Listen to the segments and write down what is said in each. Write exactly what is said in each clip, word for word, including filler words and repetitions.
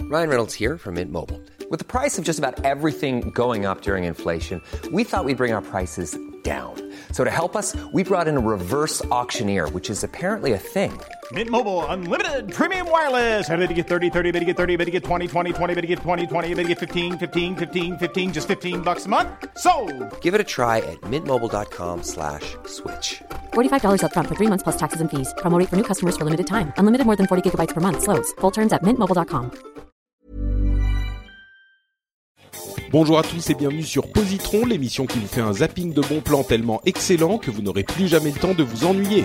Ryan Reynolds here from Mint Mobile. With the price of just about everything going up during inflation, we thought we'd bring our prices down. So to help us, we brought in a reverse auctioneer, which is apparently a thing. Mint Mobile Unlimited Premium Wireless. How to get thirty, thirty, how to get thirty, how to get twenty, twenty, twenty, how to get twenty, twenty, how to get fifteen, fifteen, fifteen, fifteen, just fifteen bucks a month? Sold! Give it a try at mintmobile.com slash switch. forty-five dollars up front for three months plus taxes and fees. Promo rate for new customers for limited time. Unlimited more than forty gigabytes per month. Slows full terms at mint mobile dot com. Bonjour à tous et bienvenue sur Positron, l'émission qui vous fait un zapping de bons plans tellement excellent que vous n'aurez plus jamais le temps de vous ennuyer.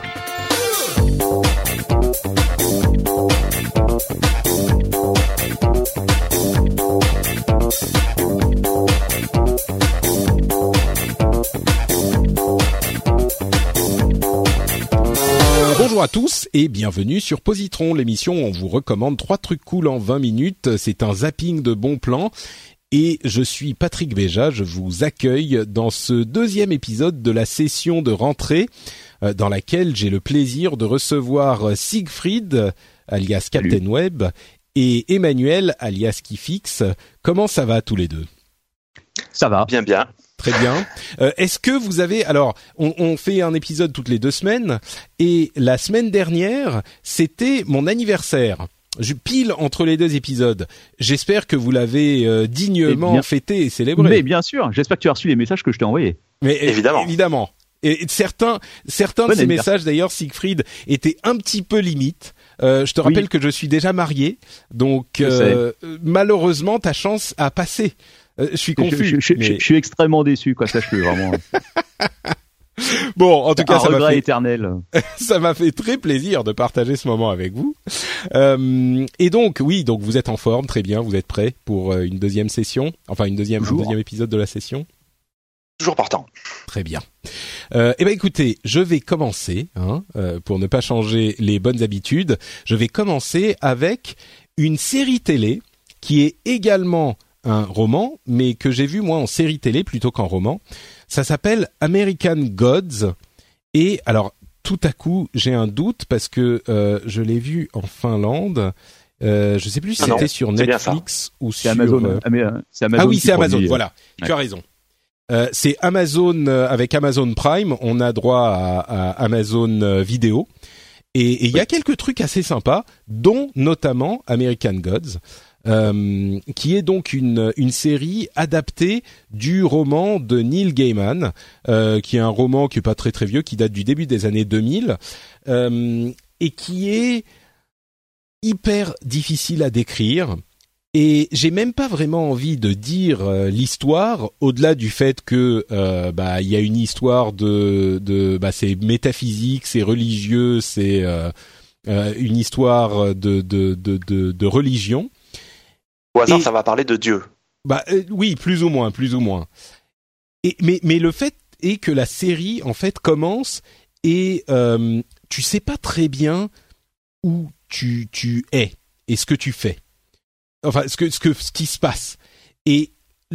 Bonjour à tous et bienvenue sur Positron, l'émission où on vous recommande trois trucs cool en vingt minutes. C'est un zapping de bons plans. Et je suis Patrick Béja, je vous accueille dans ce deuxième épisode de la session de rentrée euh, dans laquelle j'ai le plaisir de recevoir Siegfried, alias Captain Salut. Web, et Emmanuel, alias Kifix. Comment ça va tous les deux ? Ça va. Bien, bien. Très bien. Euh, est-ce que vous avez... Alors, on, on fait un épisode toutes les deux semaines, et la semaine dernière, c'était mon anniversaire. Je pile entre les deux épisodes. J'espère que vous l'avez euh, dignement bien, fêté et célébré. Mais bien sûr, j'espère que tu as reçu les messages que je t'ai envoyés. Mais évidemment. Évidemment. Et, et certains, certains bon de ces messages d'ailleurs, Siegfried, étaient un petit peu limites. Euh, je te rappelle oui. que je suis déjà marié, donc euh, malheureusement ta chance a passé. Euh, je suis confus. Je, je, je, mais... je, je suis extrêmement déçu, quoi, sache-le vraiment. Bon, en tout cas, un ça regret m'a fait éternel. ça m'a fait très plaisir de partager ce moment avec vous. Euh, et donc, oui, donc vous êtes en forme, très bien, vous êtes prêts pour une deuxième session, enfin une deuxième, un deuxième épisode de la session. Toujours partant. Très bien. Euh, eh ben, écoutez, je vais commencer, hein, euh, pour ne pas changer les bonnes habitudes. Je vais commencer avec une série télé qui est également un roman, mais que j'ai vu moi en série télé plutôt qu'en roman. Ça s'appelle American Gods. Et alors, tout à coup, j'ai un doute parce que euh, je l'ai vu en Finlande. Euh, je sais plus si ah c'était non, sur Netflix ou c'est sur Amazon. Euh... C'est Amazon. Ah oui, c'est Amazon. Produit... Voilà, ouais. Tu as raison. Euh, c'est Amazon euh, avec Amazon Prime. On a droit à, à Amazon euh, Vidéo. Et il y a quelques trucs assez sympas, dont notamment American Gods. Euh, qui est donc une une série adaptée du roman de Neil Gaiman, euh, qui est un roman qui est pas très très vieux, qui date du début des années deux mille, euh, et qui est hyper difficile à décrire. Et j'ai même pas vraiment envie de dire euh, l'histoire, au-delà du fait que euh, bah il y a une histoire de de bah c'est métaphysique, c'est religieux, c'est euh, euh, une histoire de de de de, de religion. Au hasard, et, ça va parler de Dieu. Bah euh, oui, plus ou moins, plus ou moins. Et mais mais le fait est que la série en fait commence et euh, tu sais pas très bien où tu tu es et ce que tu fais. Enfin, ce que ce que ce qui se passe. Et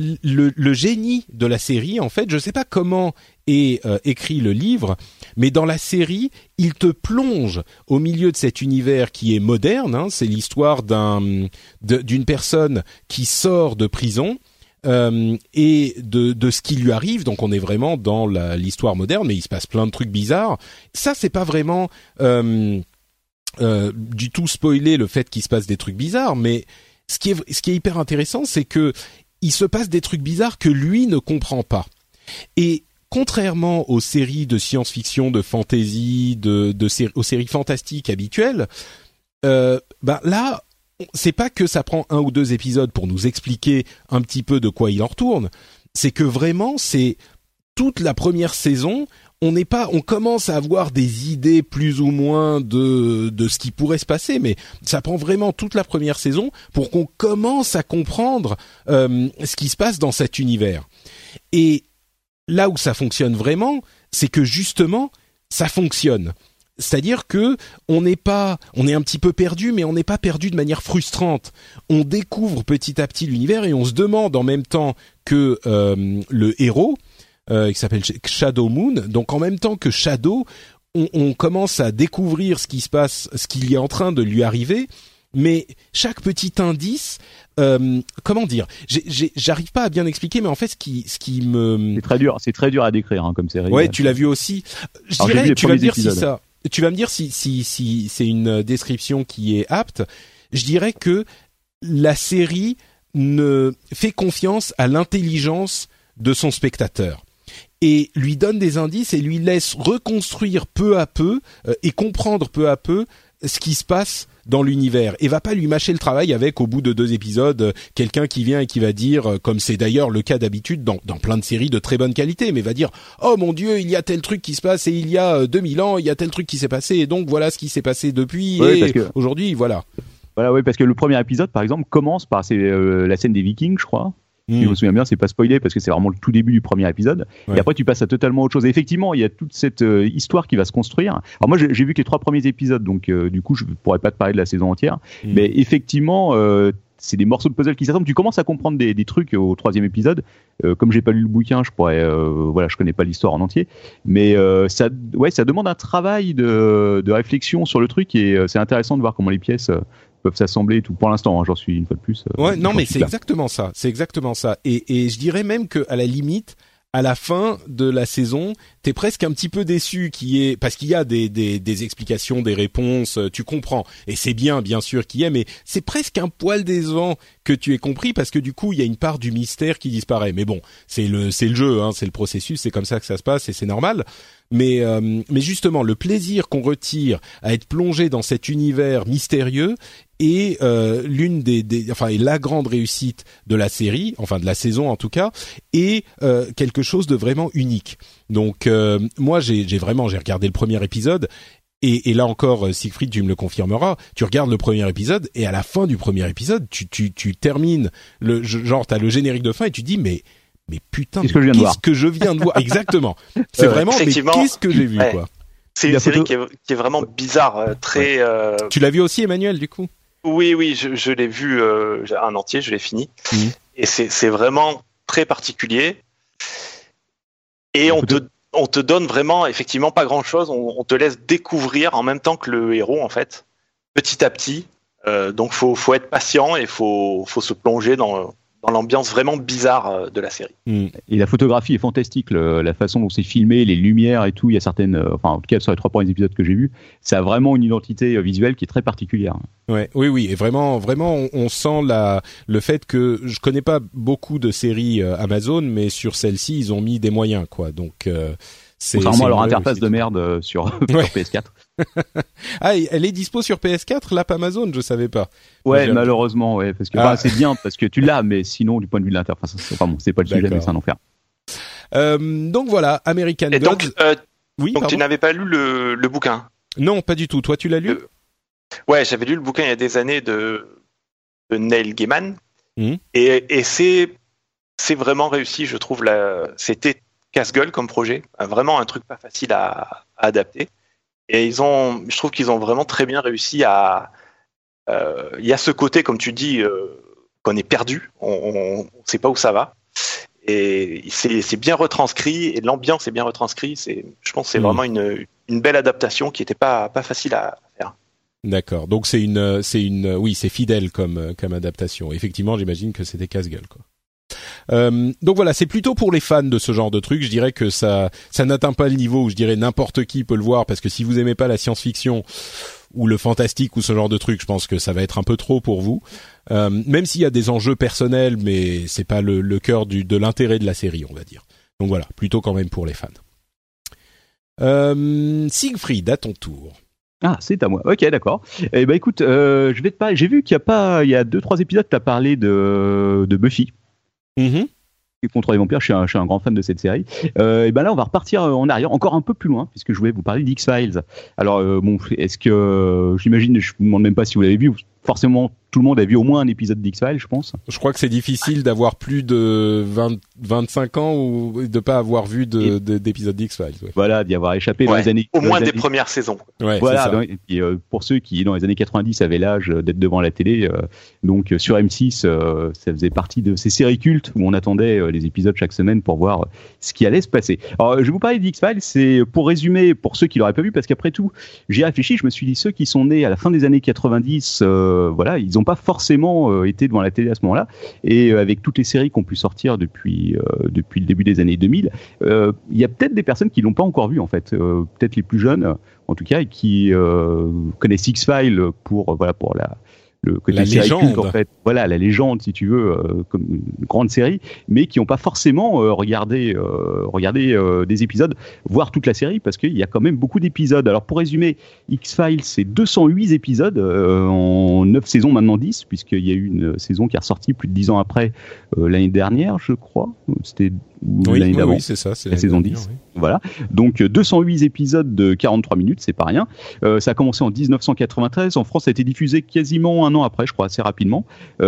le le génie de la série, en fait, je sais pas comment est euh, écrit le livre, mais dans la série, il te plonge au milieu de cet univers qui est moderne. Hein, c'est l'histoire d'un de, d'une personne qui sort de prison euh, et de de ce qui lui arrive. Donc, on est vraiment dans la, l'histoire moderne, mais il se passe plein de trucs bizarres. Ça, c'est pas vraiment euh, euh, du tout spoiler le fait qu'il se passe des trucs bizarres, mais ce qui est ce qui est hyper intéressant, c'est que il se passe des trucs bizarres que lui ne comprend pas. Et contrairement aux séries de science-fiction, de fantasy, de, de sé- aux séries fantastiques habituelles, euh, bah là, c'est pas que ça prend un ou deux épisodes pour nous expliquer un petit peu de quoi il en retourne. C'est que vraiment, c'est toute la première saison. On n'est pas, on commence à avoir des idées plus ou moins de de ce qui pourrait se passer, mais ça prend vraiment toute la première saison pour qu'on commence à comprendre euh, ce qui se passe dans cet univers. Et là où ça fonctionne vraiment, c'est que justement, ça fonctionne. C'est-à-dire que on n'est pas, on est un petit peu perdu, mais on n'est pas perdu de manière frustrante. On découvre petit à petit l'univers et on se demande en même temps que euh, le héros, euh, qui s'appelle Shadow Moon, donc en même temps que Shadow, on, on commence à découvrir ce qui se passe, ce qu'il est en train de lui arriver. mais chaque petit indice, euh, comment dire, j'ai, j'ai, j'arrive pas à bien expliquer, mais en fait, ce qui, ce qui me, c'est très dur, c'est très dur à décrire hein, comme série. Ouais, tu l'as vu aussi. Je Alors, dirais, tu vas me dire épisodes. si ça, tu vas me dire si si si c'est une description qui est apte. Je dirais que la série ne fait confiance à l'intelligence de son spectateur et lui donne des indices et lui laisse reconstruire peu à peu euh, et comprendre peu à peu ce qui se passe dans l'univers et va pas lui mâcher le travail avec au bout de deux épisodes euh, quelqu'un qui vient et qui va dire euh, comme c'est d'ailleurs le cas d'habitude dans dans plein de séries de très bonne qualité mais va dire oh mon dieu il y a tel truc qui se passe et il y a euh, deux mille ans il y a tel truc qui s'est passé et donc voilà ce qui s'est passé depuis ouais, et parce que... aujourd'hui voilà. Voilà oui parce que le premier épisode par exemple commence par c'est euh, la scène des Vikings je crois. Si je me souviens bien, c'est pas spoilé parce que c'est vraiment le tout début du premier épisode. Ouais. Et après, tu passes à totalement autre chose. Et effectivement, il y a toute cette euh, histoire qui va se construire. Alors moi, j'ai, j'ai vu que les trois premiers épisodes, donc euh, du coup, je pourrais pas te parler de la saison entière. Mmh. Mais effectivement, euh, c'est des morceaux de puzzle qui s'assemblent. Tu commences à comprendre des, des trucs au troisième épisode. Euh, comme j'ai pas lu le bouquin, je pourrais, euh, voilà, je connais pas l'histoire en entier. Mais euh, ça, ouais, ça demande un travail de, de réflexion sur le truc et euh, c'est intéressant de voir comment les pièces. Euh, peuvent s'assembler et tout. Pour l'instant, hein, j'en suis une fois de plus. Euh, ouais, non, mais c'est là. exactement ça. C'est exactement ça. Et, et je dirais même que à la limite, à la fin de la saison, t'es presque un petit peu déçu qui est parce qu'il y a des, des, des explications, des réponses, tu comprends. Et c'est bien, bien sûr qu'il y ait, mais c'est presque un poil décevant que tu aies compris parce que du coup, il y a une part du mystère qui disparaît. Mais bon, c'est le, c'est le jeu, hein, c'est le processus, c'est comme ça que ça se passe et c'est normal. Mais, euh, mais justement, le plaisir qu'on retire à être plongé dans cet univers mystérieux est euh, l'une des, des, enfin, est la grande réussite de la série, enfin de la saison en tout cas, et euh, quelque chose de vraiment unique. Donc, euh, moi, j'ai, j'ai vraiment, j'ai regardé le premier épisode. Et, et là encore, Siegfried, tu me le confirmeras. Tu regardes le premier épisode et à la fin du premier épisode, tu, tu, tu termines le genre, t'as le générique de fin et tu dis mais. Mais putain, qu'est-ce, mais que, je qu'est-ce que je viens de voir exactement. C'est euh, vraiment, mais qu'est-ce que j'ai vu, ouais. quoi. C'est une série photo... qui, est, qui est vraiment bizarre, euh, très. Ouais. Euh... Tu l'as vu aussi, Emmanuel, du coup ? Oui, oui, je, je l'ai vu euh, un entier, je l'ai fini, mmh. et c'est, c'est vraiment très particulier. Et on te, on te donne vraiment, effectivement, pas grand-chose. On, on te laisse découvrir en même temps que le héros, en fait, petit à petit. Euh, donc, faut, faut être patient et faut, faut se plonger dans. dans l'ambiance vraiment bizarre de la série. Et la photographie est fantastique, le, la façon dont c'est filmé, les lumières et tout, il y a certaines, euh, enfin en tout cas sur les trois premiers épisodes que j'ai vus, ça a vraiment une identité visuelle qui est très particulière. Ouais, oui, oui, et vraiment, vraiment, on, on sent la, le fait que je connais pas beaucoup de séries euh, Amazon, mais sur celle-ci, ils ont mis des moyens, quoi. Donc, euh, c'est contrairement c'est à leur interface de merde euh, sur, ouais. sur P S quatre. Ah, elle est dispo sur P S quatre, l'app Amazon, je savais pas. Ouais, j'ai... malheureusement, ouais, parce que ah. bah, c'est bien parce que tu l'as, mais sinon du point de vue de l'interface, c'est pas bon, c'est pas le sujet, mais c'est un enfer. Euh, donc voilà, American Et Gods. Donc, euh, oui, donc pardon. tu n'avais pas lu le, le bouquin ? Non, pas du tout. Toi, tu l'as lu ? le... Ouais, j'avais lu le bouquin il y a des années de, de Neil Gaiman, mmh. et, et c'est c'est vraiment réussi, je trouve. La... C'était casse-gueule comme projet, vraiment un truc pas facile à, à adapter. Et ils ont, je trouve qu'ils ont vraiment très bien réussi à. Il euh, y a ce côté, comme tu dis, euh, qu'on est perdu, on ne sait pas où ça va. Et c'est, c'est bien retranscrit, et l'ambiance est bien retranscrite. C'est, je pense que c'est mmh. vraiment une, une belle adaptation qui n'était pas, pas facile à faire. D'accord. Donc c'est une, c'est une, oui, c'est fidèle comme, comme adaptation. Effectivement, j'imagine que c'était casse-gueule, quoi. Euh, donc voilà, c'est plutôt pour les fans de ce genre de truc. Je dirais que ça, ça n'atteint pas le niveau où je dirais n'importe qui peut le voir, parce que si vous aimez pas la science-fiction ou le fantastique ou ce genre de truc, je pense que ça va être un peu trop pour vous. Euh, même s'il y a des enjeux personnels, mais c'est pas le, le cœur du, de l'intérêt de la série, on va dire. Donc voilà, plutôt quand même pour les fans. Euh, Siegfried, à ton tour. Ah, c'est à moi. Ok, d'accord. Eh ben, écoute, euh, je vais te parler. J'ai vu qu'il y a pas, il y a deux, trois épisodes, tu as parlé de, de Buffy. Mm-hmm. Contre les vampires, je suis, un, je suis un grand fan de cette série. Euh, et ben là, on va repartir en arrière, encore un peu plus loin, puisque je voulais vous parler d'X-Files. Alors, euh, bon, est-ce que, euh, j'imagine, je vous demande même pas si vous l'avez vu. Forcément, tout le monde a vu au moins un épisode d'X-Files, je pense. Je crois que c'est difficile d'avoir plus de vingt, vingt-cinq ans ou de pas avoir vu de, de, d'épisodes d'X-Files. Ouais. Voilà, d'y avoir échappé ouais, dans les années. Au moins des années... premières saisons. Ouais, voilà. c'est ça. Donc, et puis, euh, pour ceux qui, dans les années quatre-vingt-dix, avaient l'âge d'être devant la télé, euh, donc euh, sur M six, euh, ça faisait partie de ces séries cultes où on attendait euh, les épisodes chaque semaine pour voir euh, ce qui allait se passer. Alors, je vais vous parler d'X-Files, c'est pour résumer, pour ceux qui l'auraient pas vu, parce qu'après tout, j'ai réfléchi, je me suis dit, ceux qui sont nés à la fin des années quatre-vingt-dix, euh, euh, voilà, ils n'ont pas forcément euh, été devant la télé à ce moment-là. Et euh, avec toutes les séries qui ont pu sortir depuis euh, depuis le début des années deux mille, il euh, y a peut-être des personnes qui l'ont pas encore vu en fait, euh, peut-être les plus jeunes en tout cas, et qui euh, connaissent X-Files pour voilà pour la le côté la série légende. culte, en fait, voilà la légende si tu veux, euh, comme une grande série, mais qui n'ont pas forcément euh, regardé euh, regardé euh, des épisodes, voire toute la série, parce qu'il y a quand même beaucoup d'épisodes. Alors pour résumer, X-Files c'est deux cent huit épisodes euh, en neuf saisons, maintenant dix, puisqu'il y a eu une saison qui est ressortie plus de dix ans après, euh, l'année dernière je crois, c'était ou oui, l'année oui, d'avant, oui, c'est ça, c'est la saison dix. Oui. Voilà. Donc deux cent huit épisodes de quarante-trois minutes, c'est pas rien. Euh, ça a commencé en dix-neuf cent quatre-vingt-treize. En France, ça a été diffusé quasiment un an après, je crois, assez rapidement.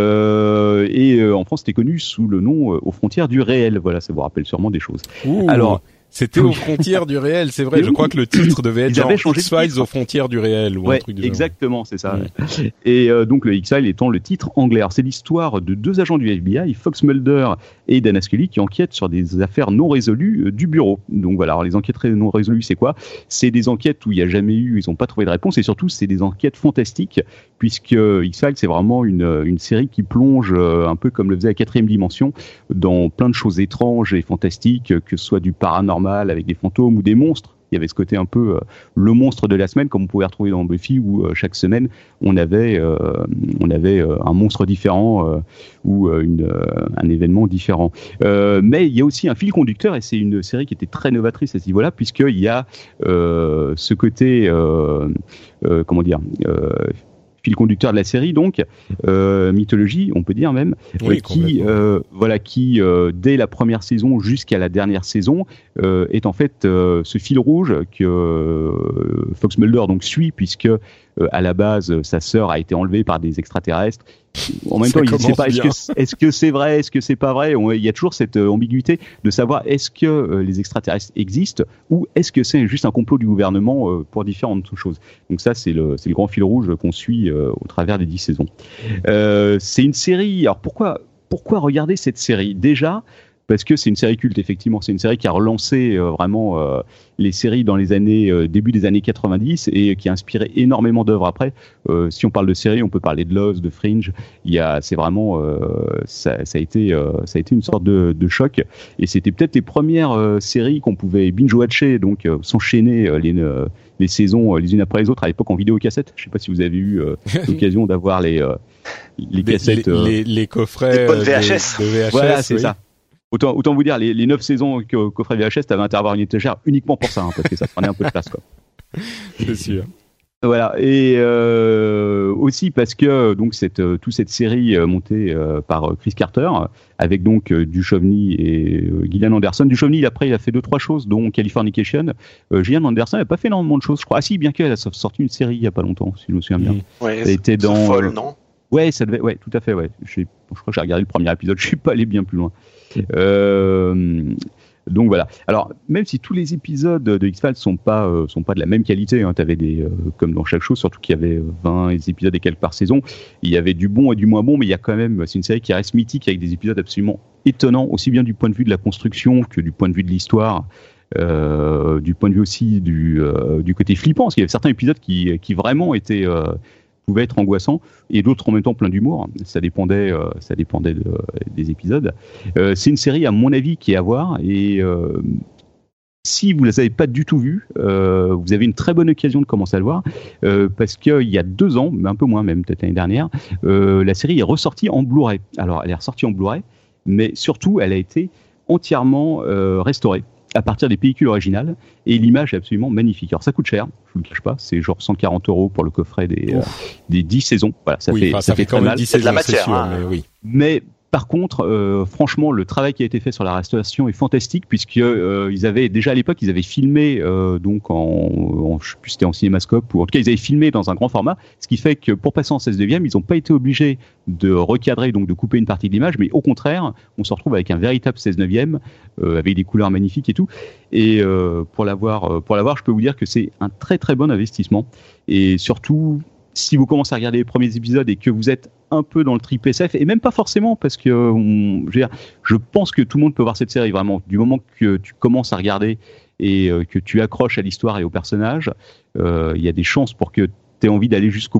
Euh, et euh, en France, c'était connu sous le nom euh, Aux frontières du réel. Voilà, ça vous rappelle sûrement des choses. Ouh. Alors. C'était aux frontières du réel, c'est vrai. Mais je oui. crois que le titre devait être genre X-Files aux frontières du réel ou ouais, un truc du exactement, genre. C'est ça. Mmh. Et euh, donc le X-Files étant le titre anglais. Alors, c'est l'histoire de deux agents du F B I, Fox Mulder et Dana Scully, qui enquêtent sur des affaires non résolues euh, du bureau. Donc voilà, alors les enquêtes non résolues, c'est quoi ? C'est des enquêtes où il n'y a jamais eu, ils n'ont pas trouvé de réponse, et surtout c'est des enquêtes fantastiques, puisque X-Files c'est vraiment une, une série qui plonge euh, un peu comme le faisait la Quatrième Dimension dans plein de choses étranges et fantastiques, que ce soit du paranormal avec des fantômes ou des monstres. Il y avait ce côté un peu euh, le monstre de la semaine, comme on pouvait retrouver dans Buffy, où euh, chaque semaine on avait euh, on avait euh, un monstre différent euh, ou euh, une, euh, un événement différent. Euh, mais il y a aussi un fil conducteur, et c'est une série qui était très novatrice à ce niveau-là, puisqu'il y a euh, ce côté euh, euh, comment dire euh, fil conducteur de la série, donc euh, mythologie, on peut dire même, oui, euh, qui euh, voilà qui euh, dès la première saison jusqu'à la dernière saison euh, est en fait euh, ce fil rouge que euh, Fox Mulder donc suit, puisque euh, à la base sa sœur a été enlevée par des extraterrestres. En même Ça temps, il ne sait pas est-ce bien. que, est-ce que c'est vrai, est-ce que c'est pas vrai. On, il y a toujours cette euh, ambiguïté de savoir est-ce que euh, les extraterrestres existent ou est-ce que c'est juste un complot du gouvernement euh, pour différentes choses. Donc ça, c'est le, c'est le grand fil rouge qu'on suit euh, au travers des dix saisons. Euh, c'est une série. Alors pourquoi, pourquoi regarder cette série ? Déjà, parce que c'est une série culte, effectivement. C'est une série qui a relancé euh, vraiment euh, les séries dans les années euh, début des années quatre-vingt-dix, et qui a inspiré énormément d'œuvres après. Euh, si on parle de séries, on peut parler de Lost, de Fringe. Il y a, c'est vraiment, euh, ça, ça a été, euh, ça a été une sorte de, de choc. Et c'était peut-être les premières euh, séries qu'on pouvait binge-watcher, donc euh, s'enchaîner euh, les euh, les saisons euh, les unes après les autres à l'époque en vidéocassette. Je sais pas si vous avez eu euh, l'occasion d'avoir les euh, les cassettes, les, euh, les, les coffrets les bonnes V H de, S. de V H S. Voilà, c'est oui. ça. Autant, autant vous dire, les, les neuf saisons que qu'offrait V H S, t'avais intérêt à avoir une étagère uniquement pour ça, hein, parce que ça prenait un peu de place, quoi. C'est sûr. Voilà, et euh, aussi parce que donc cette euh, toute cette série euh, montée euh, par Chris Carter, avec donc euh, Duchovny et euh, Gillian Anderson. Duchovny, après, il a fait deux trois choses, dont Californication. Euh, Gillian Anderson n'a pas fait énormément de choses, je crois. Ah si, bien qu'elle a sorti une série il y a pas longtemps, si je me souviens bien. Mmh. Ouais, elle était dans Fall, non ? Ouais, ça devait, ouais, tout à fait, ouais. Je, je crois que j'ai regardé le premier épisode, je suis pas allé bien plus loin. Euh, donc voilà. Alors, même si tous les épisodes de X-Files sont pas, euh, sont pas de la même qualité, hein, t'avais des, euh, comme dans chaque chose, surtout qu'il y avait vingt épisodes et quelques par saison, il y avait du bon et du moins bon, mais il y a quand même, c'est une série qui reste mythique avec des épisodes absolument étonnants, aussi bien du point de vue de la construction que du point de vue de l'histoire. Euh, du point de vue aussi du, euh, du côté flippant, parce qu'il y avait certains épisodes qui, qui vraiment étaient, euh, pouvaient être angoissants, et d'autres en même temps plein d'humour. Ça dépendait, euh, ça dépendait de, des épisodes. Euh, c'est une série, à mon avis, qui est à voir, et euh, si vous ne les avez pas du tout vues, euh, vous avez une très bonne occasion de commencer à le voir, euh, parce qu'il y a deux ans, mais un peu moins même, peut-être l'année dernière, euh, la série est ressortie en Blu-ray. Alors, elle est ressortie en Blu-ray, mais surtout, elle a été entièrement euh, restaurée à partir des pellicules originales, et l'image est absolument magnifique. Alors ça coûte cher, je vous le cache pas, c'est genre cent quarante euros pour le coffret des, euh, des dix saisons. Voilà, ça oui, fait, ça, ça fait, fait quand très même mal. dix saisons, de la matière, c'est sûr, hein. mais oui. Mais par contre, euh, franchement, le travail qui a été fait sur la restauration est fantastique, puisque euh, ils avaient déjà à l'époque, ils avaient filmé euh, donc en, en, je sais plus, c'était en cinémascope, ou en tout cas ils avaient filmé dans un grand format, ce qui fait que pour passer en seize neuvième, ils n'ont pas été obligés de recadrer, donc de couper une partie de l'image, mais au contraire, on se retrouve avec un véritable seize neuvième euh, avec des couleurs magnifiques et tout. Et euh, pour l'avoir, pour l'avoir, je peux vous dire que c'est un très très bon investissement. Et surtout, si vous commencez à regarder les premiers épisodes et que vous êtes un peu dans le trip S F, et même pas forcément, parce que on, je, veux dire, je pense que tout le monde peut voir cette série, vraiment. Du moment que tu commences à regarder et euh, que tu accroches à l'histoire et au personnage, il euh, y a des chances pour que tu aies envie d'aller jusqu'au bout.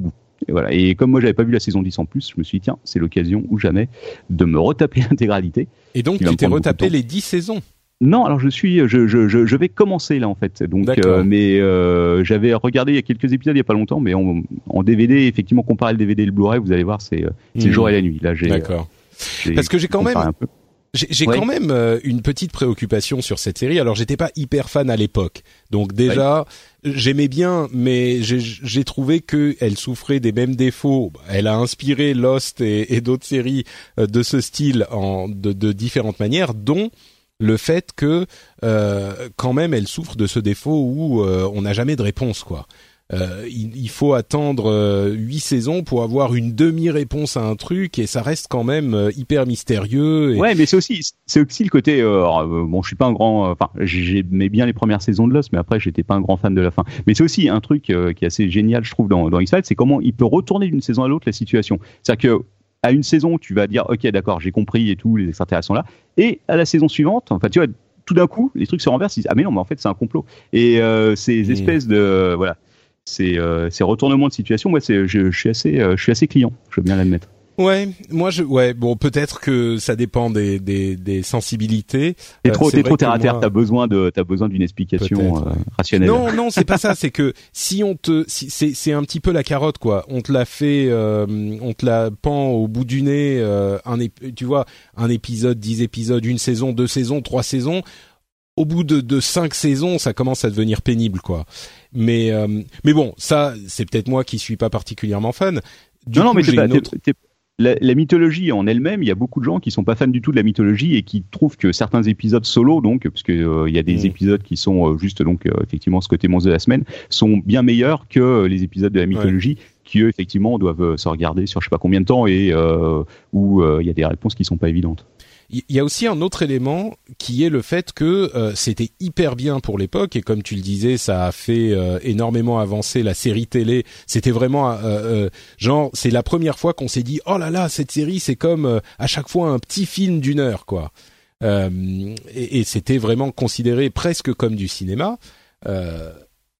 Et voilà. Et comme moi j'avais pas vu la saison dix en plus, je me suis dit tiens, c'est l'occasion ou jamais de me retaper l'intégralité. Et donc tu t'es retapé les dix saisons? Non, alors je suis, je, je, je, je vais commencer là en fait. Donc, euh, mais euh, j'avais regardé il y a quelques épisodes il y a pas longtemps, mais en, en D V D, effectivement, comparer le D V D et le Blu-ray, vous allez voir, c'est, c'est mmh. le jour et la nuit. Là, j'ai. D'accord. J'ai, Parce que j'ai quand même. J'ai, j'ai ouais. quand même euh, une petite préoccupation sur cette série. Alors j'étais pas hyper fan à l'époque, donc déjà ouais. j'aimais bien, mais j'ai, j'ai trouvé que elle souffrait des mêmes défauts. Elle a inspiré Lost et, et d'autres séries euh, de ce style en de, de différentes manières, dont le fait que euh, quand même elle souffre de ce défaut où euh, on n'a jamais de réponse, quoi. Euh, il, il faut attendre euh, huit saisons pour avoir une demi-réponse à un truc, et ça reste quand même euh, hyper mystérieux. Et... Ouais, mais c'est aussi, c'est aussi le côté. Euh, euh, bon, je suis pas un grand. Enfin, euh, j'aimais bien les premières saisons de Lost, mais après, j'étais pas un grand fan de la fin. Mais c'est aussi un truc euh, qui est assez génial, je trouve, dans, dans X-Files, c'est comment il peut retourner d'une saison à l'autre la situation. C'est-à-dire que à une saison, tu vas dire, ok, d'accord, j'ai compris et tout, les extraterrestres sont là, et à la saison suivante, enfin, tu vois, tout d'un coup, les trucs se renversent. Ils disent, ah mais non, mais en fait, c'est un complot. Et euh, ces mmh. espèces de, euh, voilà. Ces, euh, ces retournements de situation, moi, c'est, je, je suis assez, euh, je suis assez client. Je veux bien l'admettre. Ouais, moi, je, ouais, bon, peut-être que ça dépend des, des, des sensibilités. T'es trop, euh, t'es trop terre à terre. Moi... T'as besoin de, t'as besoin d'une explication euh, rationnelle. Non, non, c'est pas ça. C'est que si on te, si, c'est, c'est un petit peu la carotte, quoi. On te la fait, euh, on te la pend au bout du nez. Euh, un, tu vois, un épisode, dix épisodes, une saison, deux saisons, trois saisons. Au bout de, de cinq saisons, ça commence à devenir pénible, quoi. Mais, euh, mais bon, ça, c'est peut-être moi qui suis pas particulièrement fan. Du non, coup, non, mais j'ai t'es pas, une autre... t'es, t'es, la, la mythologie en elle-même, il y a beaucoup de gens qui sont pas fans du tout de la mythologie et qui trouvent que certains épisodes solo, donc, parce que euh, il y a des mmh. épisodes qui sont euh, juste, donc, euh, effectivement, ce côté monstre de la semaine, sont bien meilleurs que euh, les épisodes de la mythologie, ouais. qui eux, effectivement, doivent euh, se regarder sur je sais pas combien de temps et euh, où il euh, y a des réponses qui sont pas évidentes. Il y a aussi un autre élément qui est le fait que euh, c'était hyper bien pour l'époque, et comme tu le disais, ça a fait euh, énormément avancer la série télé. C'était vraiment euh, euh, genre, c'est la première fois qu'on s'est dit oh là là, cette série c'est comme euh, à chaque fois un petit film d'une heure, quoi. Euh, et, et c'était vraiment considéré presque comme du cinéma. Euh,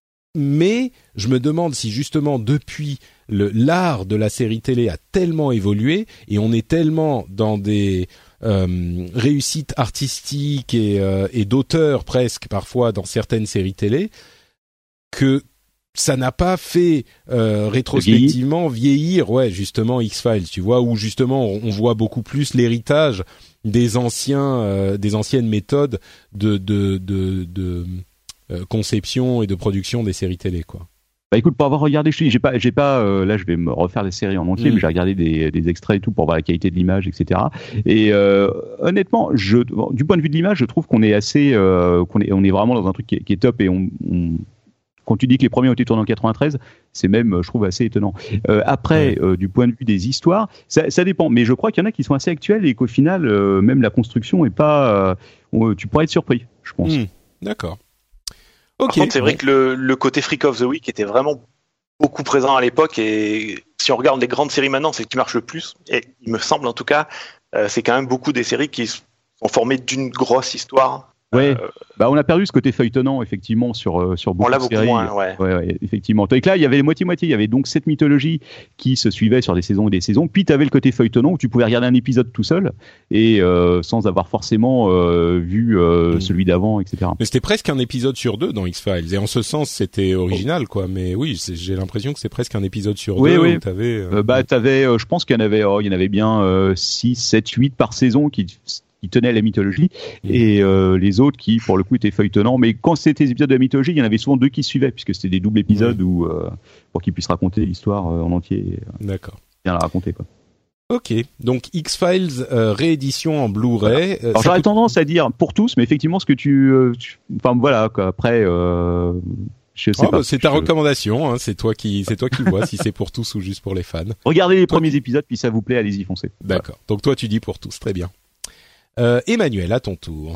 mais je me demande si justement depuis le l'art de la série télé a tellement évolué et on est tellement dans des Euh, réussite artistique et, euh, et d'auteur presque parfois dans certaines séries télé, que ça n'a pas fait euh, rétrospectivement vieillir, ouais, justement X-Files, tu vois, où justement on, on voit beaucoup plus l'héritage des anciens, euh, des anciennes méthodes de de de, de euh, conception et de production des séries télé, quoi. Bah écoute, pour avoir regardé, je j'ai pas, j'ai pas, euh, là je vais me refaire les séries en entier, mmh. mais j'ai regardé des, des extraits et tout pour voir la qualité de l'image, et cetera. Et euh, honnêtement, je, du point de vue de l'image, je trouve qu'on est assez, euh, qu'on est, on est vraiment dans un truc qui est, qui est top. Et on, on, quand tu dis que les premiers ont été tournés en quatre-vingt-treize, c'est même, je trouve, assez étonnant. Euh, après, mmh. euh, du point de vue des histoires, ça, ça dépend. Mais je crois qu'il y en a qui sont assez actuels et qu'au final, euh, même la construction est pas, euh, tu pourrais être surpris, je pense. Mmh. D'accord. Par okay. contre, c'est vrai que le, le côté Freak of the Week était vraiment beaucoup présent à l'époque, et si on regarde les grandes séries maintenant, c'est ce qui marche le plus. Et il me semble, en tout cas, euh, c'est quand même beaucoup des séries qui sont formées d'une grosse histoire. Ouais. Euh, bah on a perdu ce côté feuilletonnant effectivement sur euh, sur beaucoup on l'a de beaucoup séries. Moins, ouais. Ouais, ouais, effectivement. Tandis que là, il y avait les moitié-moitié. Il y avait donc cette mythologie qui se suivait sur des saisons et des saisons. Puis tu avais le côté feuilletonnant où tu pouvais regarder un épisode tout seul et euh, sans avoir forcément euh, vu euh, mmh. celui d'avant, et cetera. Mais c'était presque un épisode sur deux dans X-Files. Et en ce sens, c'était original, quoi. Mais oui, c'est, j'ai l'impression que c'est presque un épisode sur oui, deux. Oui. Où t'avais, euh... Euh, bah t'avais, euh, je pense qu'il y en avait, oh, il y en avait bien euh, six, sept, huit par saison qui qui tenaient à la mythologie, mmh. et euh, les autres qui, pour le coup, étaient feuilletonnants. Mais quand c'était des épisodes de la mythologie, il y en avait souvent deux qui suivaient, puisque c'était des doubles épisodes mmh. où, euh, pour qu'ils puissent raconter l'histoire euh, en entier. Et, euh, D'accord. Bien la raconter, quoi. Ok, donc X-Files euh, réédition en Blu-ray. Alors j'aurais peut... tendance à dire pour tous, mais effectivement, ce que tu... Euh, tu... Enfin voilà, quoi. Après... Euh... Je sais oh, pas. Bah, c'est ta je... recommandation, hein. c'est toi qui, c'est toi qui vois si c'est pour tous ou juste pour les fans. Regardez les toi premiers qui... épisodes, puis ça vous plaît, allez-y, foncez. D'accord. Voilà. Donc toi tu dis pour tous, très bien. Euh, Emmanuel, à ton tour.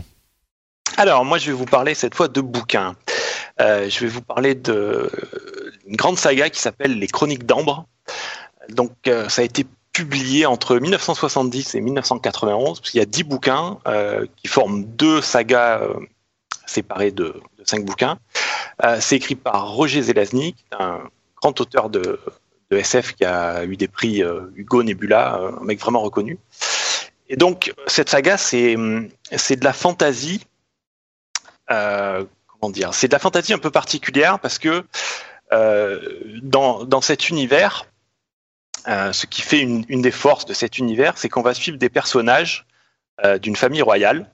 Alors moi je vais vous parler cette fois de bouquins. Euh, je vais vous parler de une grande saga qui s'appelle Les Chroniques d'Ambre. Donc euh, ça a été publié entre dix-neuf cent soixante-dix et dix-neuf cent quatre-vingt-onze, parce qu'il y a dix bouquins euh, qui forment deux sagas euh, séparées de, de cinq bouquins. Euh, c'est écrit par Roger Zelazny, qui est un grand auteur de, de S F qui a eu des prix euh, Hugo, Nebula, un mec vraiment reconnu. Et donc cette saga, c'est c'est de la fantasy. Euh, comment dire ? C'est de la fantasy un peu particulière parce que euh, dans dans cet univers, euh, ce qui fait une, une des forces de cet univers, c'est qu'on va suivre des personnages euh, d'une famille royale.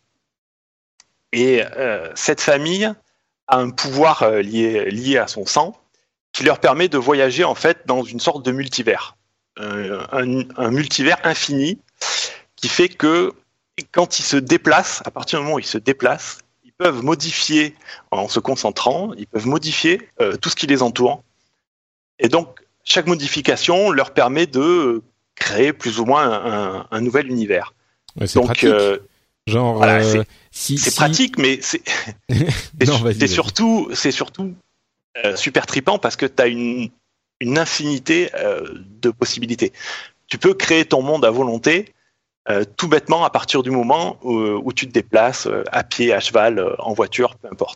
Et euh, cette famille a un pouvoir euh, lié lié à son sang qui leur permet de voyager en fait dans une sorte de multivers, euh, un, un multivers infini qui fait que quand ils se déplacent, à partir du moment où ils se déplacent, ils peuvent modifier, en se concentrant, ils peuvent modifier euh, tout ce qui les entoure. Et donc, chaque modification leur permet de créer plus ou moins un, un, un nouvel univers. Ouais, c'est donc, pratique. Euh, Genre, voilà, euh, c'est, si, c'est si... pratique, mais c'est, c'est, non, c'est surtout, c'est surtout euh, super trippant parce que tu as une, une infinité euh, de possibilités. Tu peux créer ton monde à volonté. Euh, tout bêtement à partir du moment où, où tu te déplaces euh, à pied, à cheval, euh, en voiture, peu importe.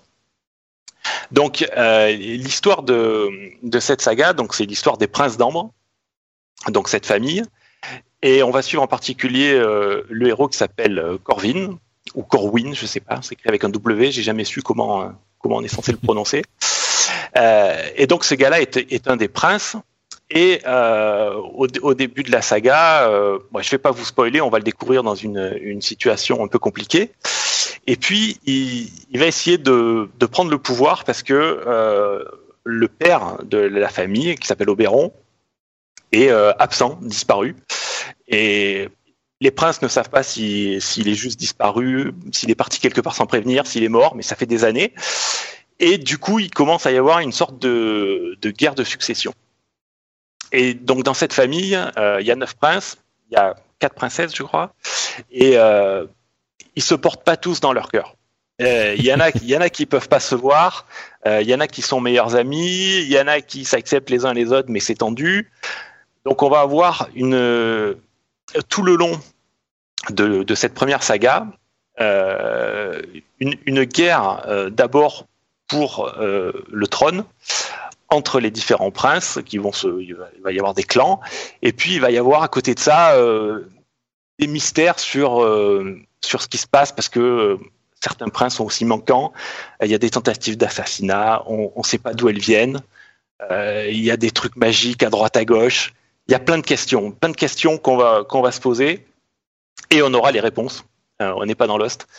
Donc euh, l'histoire de, de cette saga, donc c'est l'histoire des princes d'Ambre, donc cette famille, et on va suivre en particulier euh, le héros qui s'appelle euh, Corwin ou Corwin, je sais pas, c'est écrit avec un W, j'ai jamais su comment euh, comment on est censé le prononcer. Euh, et donc ce gars-là est, est un des princes. Et euh, au, au début de la saga, euh, bon, je ne vais pas vous spoiler, on va le découvrir dans une, une situation un peu compliquée. Et puis, il, il va essayer de, de prendre le pouvoir parce que euh, le père de la famille, qui s'appelle Oberon, est euh, absent, disparu. Et les princes ne savent pas si, s'il est juste disparu, s'il est parti quelque part sans prévenir, s'il est mort, mais ça fait des années. Et du coup, il commence à y avoir une sorte de, de guerre de succession. Et donc dans cette famille, euh, il y a neuf princes, il y a quatre princesses, je crois, et euh, ils se portent pas tous dans leur cœur. Euh, il y en a, il y en a qui peuvent pas se voir, euh, il y en a qui sont meilleurs amis, il y en a qui s'acceptent les uns les autres, mais c'est tendu. Donc on va avoir une euh, tout le long de, de cette première saga euh, une, une guerre euh, d'abord pour euh, le trône. Entre les différents princes, qui vont se, il va y avoir des clans, et puis il va y avoir à côté de ça euh, des mystères sur euh, sur ce qui se passe parce que euh, certains princes sont aussi manquants. Il y a des tentatives d'assassinat, on ne sait pas d'où elles viennent. Euh, il y a des trucs magiques à droite à gauche. Il y a plein de questions, plein de questions qu'on va qu'on va se poser, et on aura les réponses. Euh, on n'est pas dans Lost.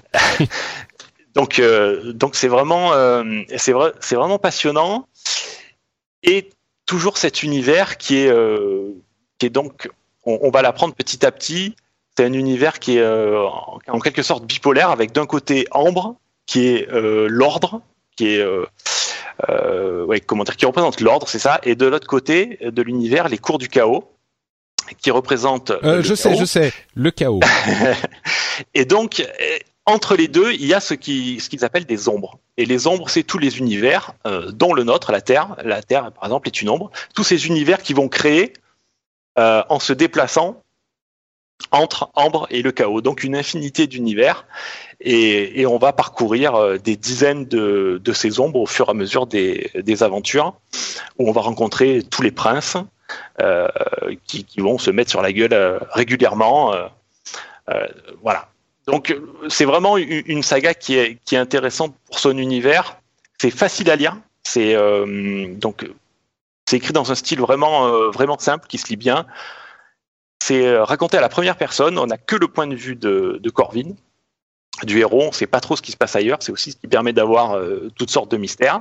donc euh, donc c'est vraiment euh, c'est vrai, c'est vraiment passionnant. Et toujours cet univers qui est, euh, qui est donc, on, on va l'apprendre petit à petit, c'est un univers qui est euh, en, en quelque sorte bipolaire, avec d'un côté Ambre, qui est euh, l'ordre, qui est, euh, euh, ouais, comment dire, qui représente l'ordre, c'est ça, et de l'autre côté de l'univers, les cours du chaos, qui représentent. Euh, je sais, je sais, le chaos. Et donc, entre les deux, il y a ce, qui, ce qu'ils appellent des ombres. Et les ombres, c'est tous les univers, euh, dont le nôtre, la Terre. La Terre, par exemple, est une ombre. Tous ces univers qui vont créer euh, en se déplaçant entre Ambre et le chaos. Donc une infinité d'univers. Et, et on va parcourir euh, des dizaines de, de ces ombres au fur et à mesure des, des aventures, où on va rencontrer tous les princes euh, qui, qui vont se mettre sur la gueule euh, régulièrement. Euh, euh, voilà. Donc c'est vraiment une saga qui est qui est intéressante pour son univers. C'est facile à lire. C'est euh, donc c'est écrit dans un style vraiment euh, vraiment simple qui se lit bien. C'est raconté à la première personne. On n'a que le point de vue de, de Corwin, du héros. On ne sait pas trop ce qui se passe ailleurs. C'est aussi ce qui permet d'avoir euh, toutes sortes de mystères.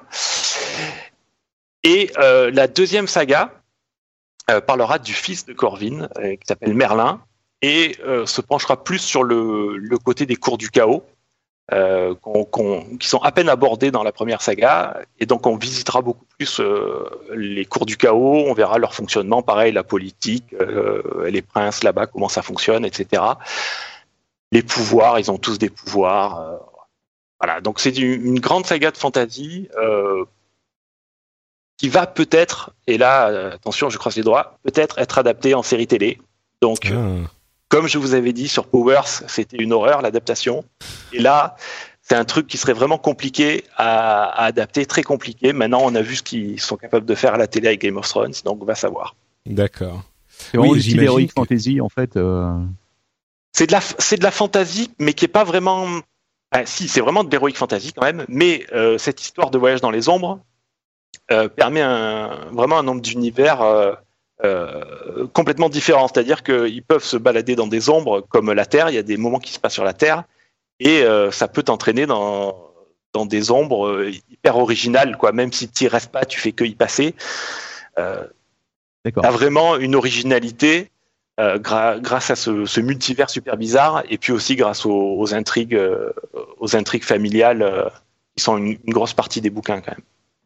Et euh, la deuxième saga euh, parlera du fils de Corwin euh, qui s'appelle Merlin. Et euh, se penchera plus sur le, le côté des cours du chaos, euh, qu'on, qu'on, qui sont à peine abordés dans la première saga. Et donc on visitera beaucoup plus euh, les cours du chaos, on verra leur fonctionnement, pareil, la politique, euh, les princes là-bas, comment ça fonctionne, et cetera. Les pouvoirs, ils ont tous des pouvoirs. Euh, voilà, donc c'est une, une grande saga de fantasy euh, qui va peut-être, et là, attention, je croise les doigts, peut-être être adaptée en série télé. Donc... Ah. Comme je vous avais dit sur Powers, c'était une horreur l'adaptation. Et là, c'est un truc qui serait vraiment compliqué à, à adapter, très compliqué. Maintenant, on a vu ce qu'ils sont capables de faire à la télé avec Game of Thrones, donc on va savoir. D'accord. C'est vraiment oui, du style Heroic que... Fantasy, en fait. Euh... C'est de la, c'est de la fantasy, mais qui est pas vraiment. Ah, si, c'est vraiment de l'Heroic Fantasy quand même, mais euh, cette histoire de voyage dans les ombres euh, permet un, vraiment un nombre d'univers euh, euh, complètement différents. C'est-à-dire qu'ils peuvent se balader dans des ombres comme la Terre. Il y a des moments qui se passent sur la Terre. Et euh, ça peut t'entraîner dans, dans des ombres euh, hyper originales, quoi. Même si tu n'y restes pas, tu fais que y passer. Euh, tu as vraiment une originalité euh, gra- grâce à ce, ce multivers super bizarre, et puis aussi grâce aux, aux intrigues, euh, aux intrigues familiales euh, qui sont une, une grosse partie des bouquins quand même.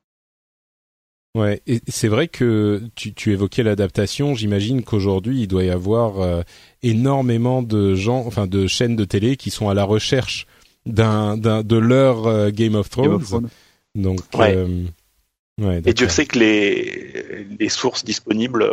Ouais, et c'est vrai que tu, tu évoquais l'adaptation. J'imagine qu'aujourd'hui il doit y avoir euh, énormément de gens, enfin de chaînes de télé qui sont à la recherche d'un, d'un de leur euh, Game of Thrones. Game of Thrones. Donc, ouais. Euh, ouais, et Dieu sait que les les sources disponibles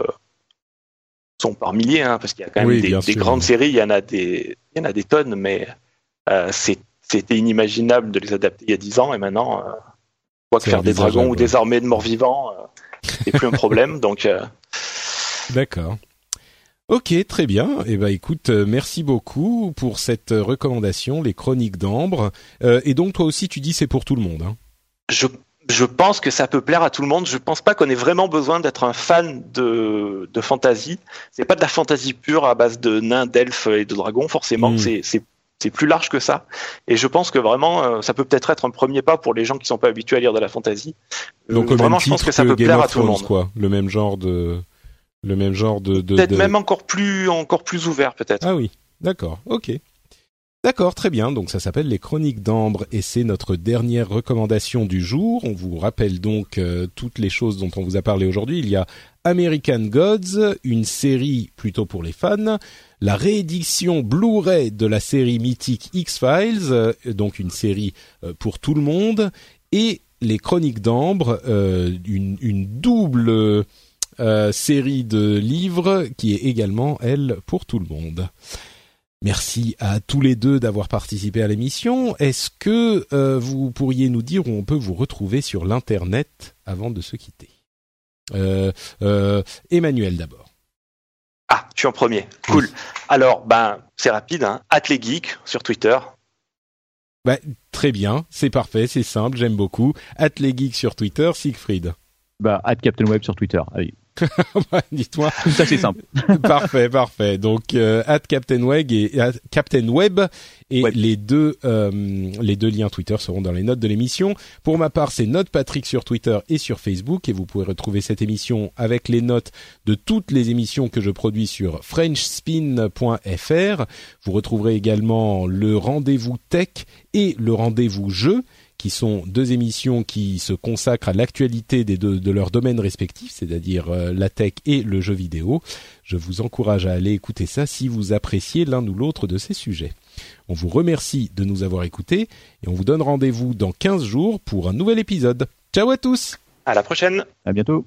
sont par milliers, hein, parce qu'il y a quand même oui, des, des grandes séries. Il y en a des, il y en a des tonnes, mais euh, c'est, c'était inimaginable de les adapter il y a dix ans, et maintenant. Euh, Quoi que faire des dragons ouais. ou des armées de morts-vivants, euh, c'est plus un problème. Donc, euh... D'accord. Ok, très bien. Eh ben, écoute, euh, merci beaucoup pour cette recommandation, les Chroniques d'Ambre. Euh, et donc, toi aussi, tu dis c'est pour tout le monde. Hein. Je, je pense que ça peut plaire à tout le monde. Je pense pas qu'on ait vraiment besoin d'être un fan de, de fantasy. C'est pas de la fantasy pure à base de nains, d'elfes et de dragons. Forcément, mmh. c'est, c'est C'est plus large que ça, et je pense que vraiment, euh, ça peut peut-être être un premier pas pour les gens qui sont pas habitués à lire de la fantasy. Euh, Donc, vraiment, je pense que ça que peut Game plaire of à tout le monde. Quoi, le même genre de, le même genre de, de peut-être de... même encore plus, encore plus ouvert, peut-être. Ah oui, d'accord, ok, d'accord, très bien. Donc, ça s'appelle les Chroniques d'Ambre, et c'est notre dernière recommandation du jour. On vous rappelle donc euh, toutes les choses dont on vous a parlé aujourd'hui. Il y a American Gods, une série plutôt pour les fans. La réédition Blu-ray de la série mythique X-Files, euh, donc une série euh, pour tout le monde, et les Chroniques d'Ambre, euh, une, une double euh, série de livres qui est également, elle, pour tout le monde. Merci à tous les deux d'avoir participé à l'émission. Est-ce que euh, vous pourriez nous dire où on peut vous retrouver sur l'internet avant de se quitter ? euh, euh, Emmanuel d'abord. Ah, je suis en premier. Cool. Oui. Alors, ben, c'est rapide, hein. Atlegeek sur Twitter. Bah, très bien, c'est parfait, c'est simple, j'aime beaucoup. Atlegeek sur Twitter, Siegfried. Bah, at Captain Web sur Twitter. Allez. bah, dites-moi. Ça, c'est simple. Parfait, parfait. Donc, euh, at Captain Web et at Captain Web et ouais. les deux, euh, les deux liens Twitter seront dans les notes de l'émission. Pour ma part, c'est Note Patrick sur Twitter et sur Facebook, et vous pouvez retrouver cette émission avec les notes de toutes les émissions que je produis sur french spin point f r. Vous retrouverez également le rendez-vous tech et le rendez-vous jeu, qui sont deux émissions qui se consacrent à l'actualité des deux, de leurs domaines respectifs, c'est-à-dire euh, la tech et le jeu vidéo. Je vous encourage à aller écouter ça si vous appréciez l'un ou l'autre de ces sujets. On vous remercie de nous avoir écoutés et on vous donne rendez-vous dans quinze jours pour un nouvel épisode. Ciao à tous! À la prochaine! À bientôt!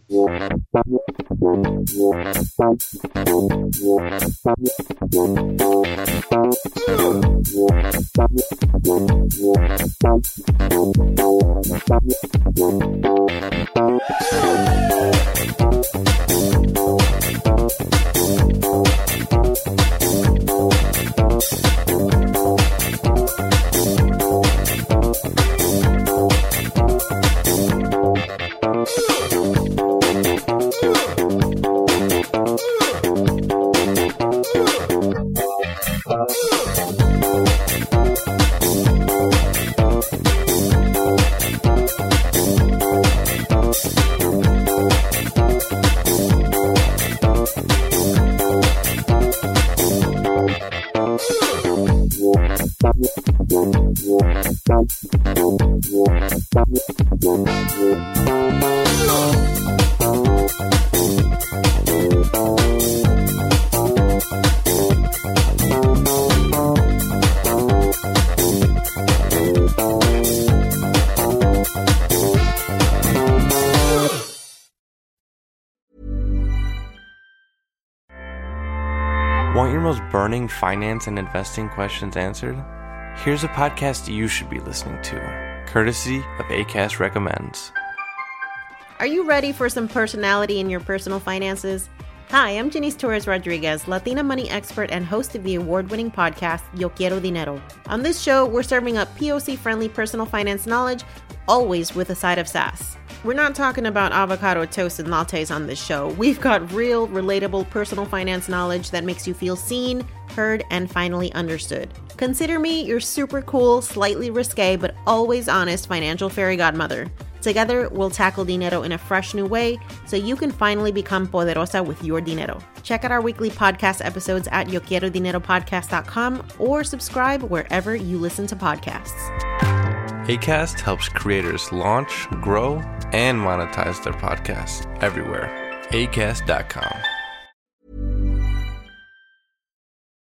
Want your most burning finance and investing questions answered? Here's a podcast you should be listening to, courtesy of Acast Recommends. Are you ready for some personality in your personal finances? Hi, I'm Janice Torres Rodriguez, Latina money expert and host of the award-winning podcast, Yo Quiero Dinero. On this show, we're serving up P O C-friendly personal finance knowledge, always with a side of sass. We're not talking about avocado toast and lattes on this show. We've got real, relatable personal finance knowledge that makes you feel seen, heard, and finally understood. Consider me your super cool, slightly risque, but always honest financial fairy godmother. Together, we'll tackle dinero in a fresh new way so you can finally become poderosa with your dinero. Check out our weekly podcast episodes at yo quiero dinero podcast dot com or subscribe wherever you listen to podcasts. Acast helps creators launch, grow, and monetize their podcasts everywhere. acast dot com.